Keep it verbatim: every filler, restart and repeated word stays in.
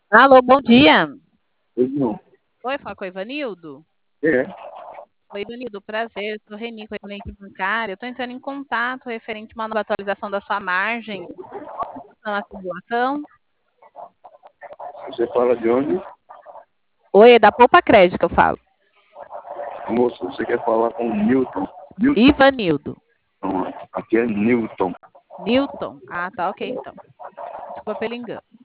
Alô, bom dia. Pois não. Oi, fala com o Ivanildo. É, Oi, Ivanildo, prazer. Eu sou Reni, com a Econômica Bancária. Eu estou entrando em contato referente a uma nova atualização da sua margem. Como está na simulação? você fala de onde? Oi, é da Poupa Crédito que eu falo. Moço, você quer falar com o Newton? Newton? Ivanildo. Não, aqui é Newton. Newton. Ah, tá, ok, então. Desculpa pelo engano.